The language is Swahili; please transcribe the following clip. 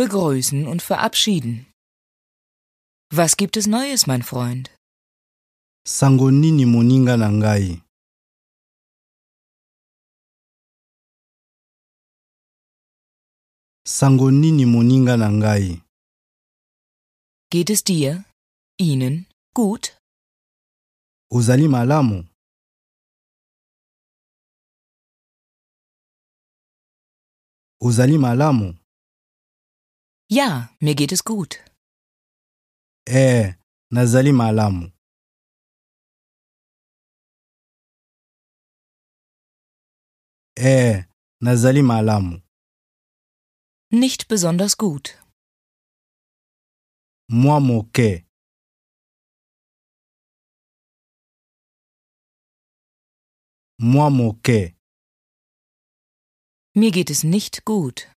begrüßen und verabschieden. Was gibt es Neues, mein Freund? Sango nini moninga na ngai? Sango nini moninga na ngai? Geht es dir, Ihnen, gut? Ozali malamu? Ozali malamu? Ja, mir geht es gut. Nazali malamu. Nazali malamu. Nicht besonders gut. Mwa moke. Mwa moke. Mir geht es nicht gut.